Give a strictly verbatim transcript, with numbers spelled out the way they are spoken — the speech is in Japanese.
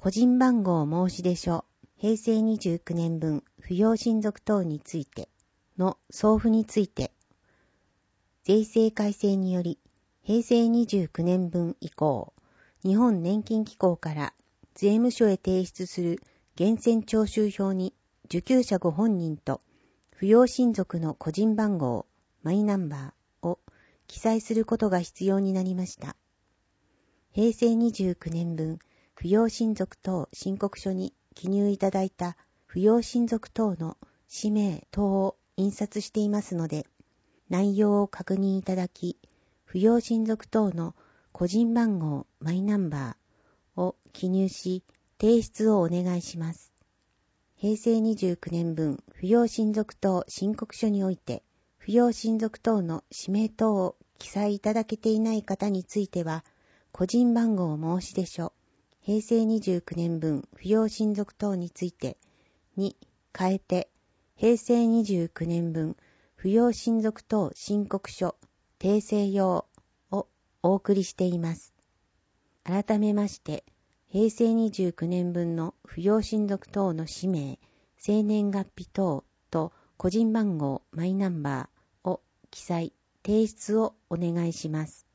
個人番号申出書平成にじゅうきゅうねん分扶養親族等についての送付について、税制改正により平成にじゅうきゅうねん分以降、日本年金機構から税務署へ提出する源泉徴収票に受給者ご本人と扶養親族の個人番号、マイナンバーを記載することが必要になりました。平成にじゅうきゅうねん分扶養親族等申告書に記入いただいた扶養親族等の氏名等を印刷していますので、内容を確認いただき、扶養親族等の個人番号、マイナンバーを記入し、提出をお願いします。平成にじゅうきゅうねん分扶養親族等申告書において、扶養親族等の氏名等を記載いただけていない方については、個人番号申出書、平成にじゅうきゅうねん分扶養親族等についてに変えて、平成にじゅうきゅうねん分扶養親族等申告書訂正用をお送りしています。改めまして、平成にじゅうきゅうねん分の扶養親族等の氏名、生年月日等と個人番号、マイナンバーを記載、提出をお願いします。